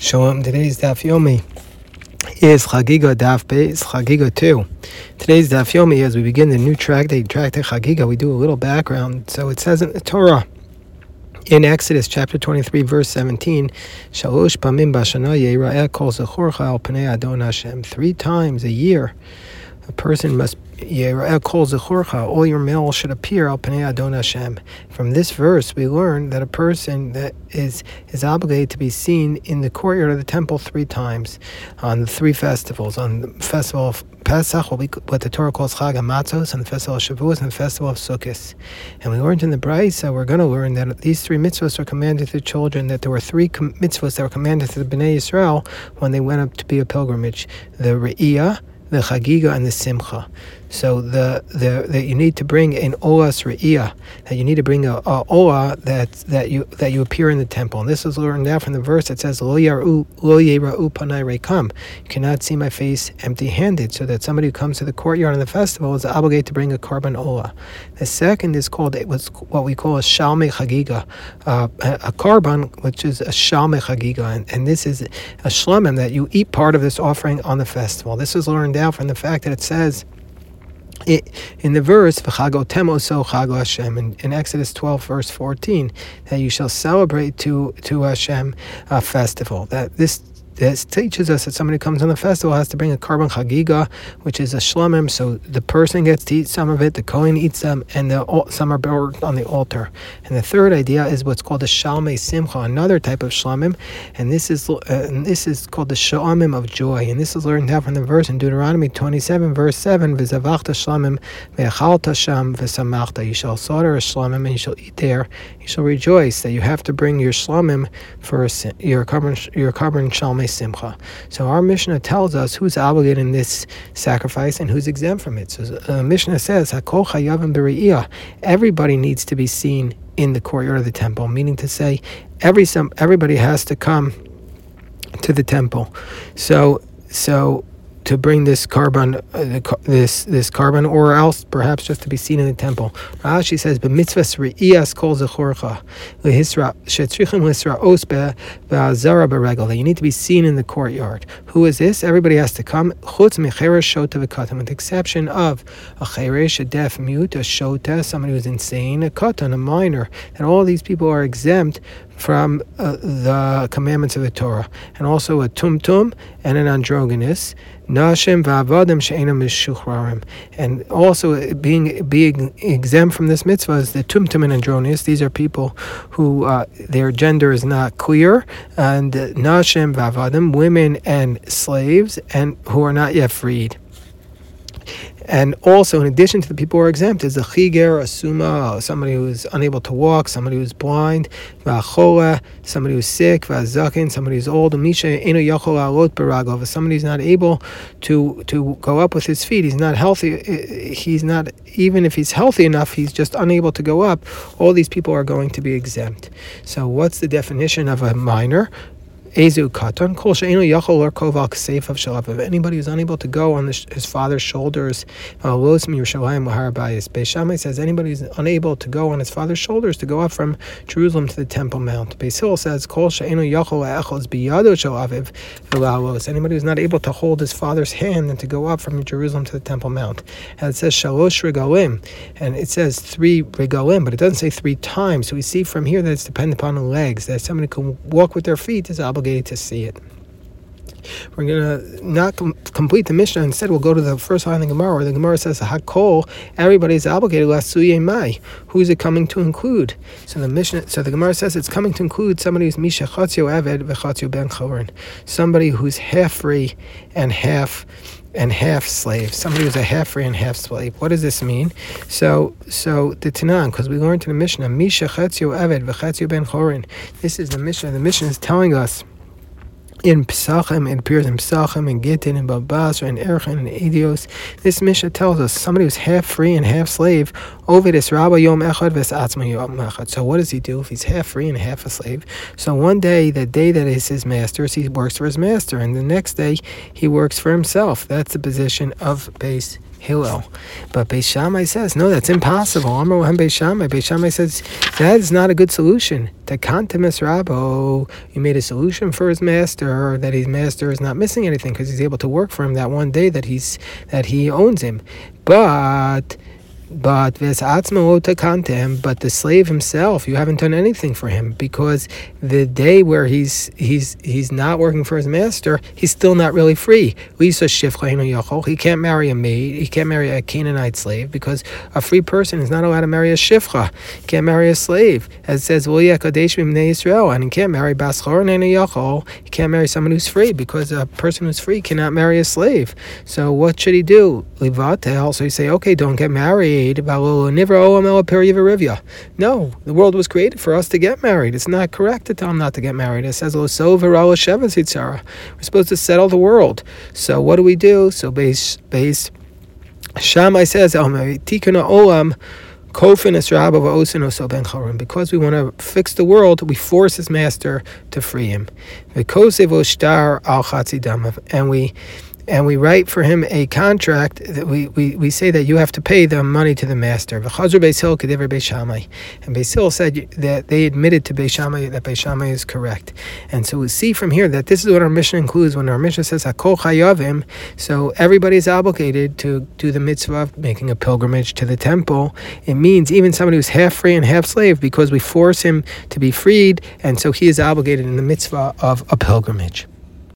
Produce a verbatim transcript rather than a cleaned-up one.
Shalom. Today's Daf Yomi is Chagiga Daf Beis Chagiga two. Today's Daf Yomi, as we begin the new tractate, Tractate Chagiga, we do a little background. So it says in the Torah, in Exodus chapter twenty-three, verse seventeen, Shalosh Pamim Bashana Yera'eh Kol Zechorcha Al Pnei Adon Hashem. Three times a year, a person must Yera'eh Kol Zechorcha, all your male should appear Al Pnei Adon Hashem. From this verse, we learn that a person that is is obligated to be seen in the courtyard of the temple three times on the three festivals. On the festival of Pesach, what, we, what the Torah calls Chag HaMatzos, and the festival of Shavuos, and the festival of Sukkot. And we learned in the Brisa, we're going to learn that these three mitzvahs are commanded to the children, that there were three com- mitzvahs that were commanded to the Bnei Yisrael when they went up to be a pilgrimage. The Re'iyah, the Chagiga, and the Simcha. So the the that you need to bring an olas re'iyah, that you need to bring a, a olah that that you that you appear in the temple. And this is learned out from the verse that says lo yaru lo yera'u panai rekam. You cannot see my face empty-handed. So that somebody who comes to the courtyard of the festival is obligated to bring a korban olah. The second is called it was what we call a shalmei chagiga, uh, a, a korban which is a shalmei chagiga, and, and this is a shlamim that you eat part of this offering on the festival. This is learned out from the fact that it says It, in the verse, "V'chagotem oso chago Hashem," in, in Exodus twelve, verse fourteen, that you shall celebrate to to Hashem a festival. That this this teaches us that somebody who comes on the festival has to bring a korban chagiga, which is a shlamim. So the person gets to eat some of it, the kohen eats some, and the some are burned on the altar. And the third idea is what's called the shalmei simcha, another type of shlamim, and this is uh, and this is called the shlamim of joy. And this is learned out from the verse in Deuteronomy twenty-seven, verse seven: "V'zavachta shlamim ve'achalta sham v'samachta." You shall slaughter a shlamim and you shall eat there. You shall rejoice. That you have to bring your shlamim for a, your korban your korban shalmei simcha. So our Mishnah tells us who's obligated in this sacrifice and who's exempt from it. So uh, Mishnah says, "Hakol chayavim b're'iyah." Everybody needs to be seen in the courtyard of the temple, meaning to say, every some everybody has to come to the temple. So so. to bring this korban, uh, this this korban, or else perhaps just to be seen in the temple. Rashi says, "B'mitzvahs re'iyas kol zechorcha lehisra shetzrichim lehisra os be'azara beregel." That you need to be seen in the courtyard. Who is this? Everybody has to come. Chutz mecheresh shota v'katan, with the exception of a cheresh, a deaf mute, a shota, somebody who's insane, a katan, a minor. And all these people are exempt from uh, the commandments of the Torah, and also a tumtum and an androgynous. Nashim v'avadim she'enam mishuchrarim, and also being being exempt from this mitzvah is the tumtum and androgynous. These are people who uh, their gender is not clear, and nashim v'avadim, women and slaves, and who are not yet freed. And also, in addition to the people who are exempt, is a chiger, a suma, somebody who is unable to walk, somebody who is blind, v'achola, somebody who is sick, v'azakin, somebody who is old, misha eno yachol alot baragov, somebody who is not able to to go up with his feet. He's not healthy. He's not, even if he's healthy enough, he's just unable to go up. All these people are going to be exempt. So, what's the definition of a minor? Ezu katan kol she'enu yachol or koval k'seif of shalav. If anybody who's unable to go on the, his father's shoulders, los miYerushalayim l'har bayis. Beis Shammai says anybody who's unable to go on his father's shoulders to go up from Jerusalem to the Temple Mount. Beis Hillel says kol she'enu yachol ha'echos biyado shalaviv v'lalos. Anybody who's not able to hold his father's hand and to go up from Jerusalem to the Temple Mount. And it says shalosh regalim, and it says three regalim, but it doesn't say three times. So we see from here that it's dependent upon the legs, that somebody can walk with their feet is obligated to see it. We're going to not com- complete the Mishnah. Instead, we'll go to the first line of the Gemara, where the Gemara says, "Hakol." Everybody is obligated. Lasuye mai. Who is it coming to include? So the Mishnah, so the Gemara says it's coming to include somebody who's misha chatzio aved v'chatzio ben chorin, somebody who's half free and half and half slave. Somebody who's a half free and half slave. What does this mean? So, so the Tanan, because we learned in the Mishnah, misha chatzio aved v'chatzio ben chorin. This is the Mishnah. The Mishnah is telling us. In Pesachim, it appears in Pesachim, in Gittin, in Babasra, in Erchin, in Edios. This Mishnah tells us somebody who's half free and half slave. Ovid is Rabba Yom Echad v'Satzma Yom Echad. So what does he do if he's half free and half a slave? So one day, the day that is his master's, he works for his master, and the next day he works for himself. That's the position of Beis Hillel. But Beis Shammai says, no, that's impossible. Amar Wahem Beis Shammai. Beis Shammai says, that is not a good solution. Tekantemis Rabo, you made a solution for his master, that his master is not missing anything because he's able to work for him that one day that he's that he owns him. But But but the slave himself, you haven't done anything for him, because the day where he's he's he's not working for his master, he's still not really free. He can't marry a maid, he can't marry a Canaanite slave, because a free person is not allowed to marry a shifcha. He can't marry a slave. As it says, Israel, and he can't marry Baschor and Yachol. He can't marry someone who's free, because a person who's free cannot marry a slave. So what should he do? Livatel. So you say, okay, don't get married. No, the world was created for us to get married. It's not correct to tell him not to get married. It says, we're supposed to settle the world. So what do we do? So base base Shammai says, because we want to fix the world, we force his master to free him. And we And we write for him a contract that we, we, we say that you have to pay the money to the master. And Beis Hillel said that they admitted to Beis Shammai that Beis Shammai is correct. And so we see from here that this is what our mission includes. When our mission says Hakol Chayavim, so everybody is obligated to do the mitzvah of making a pilgrimage to the temple. It means even somebody who's half free and half slave, because we force him to be freed, and so he is obligated in the mitzvah of a pilgrimage.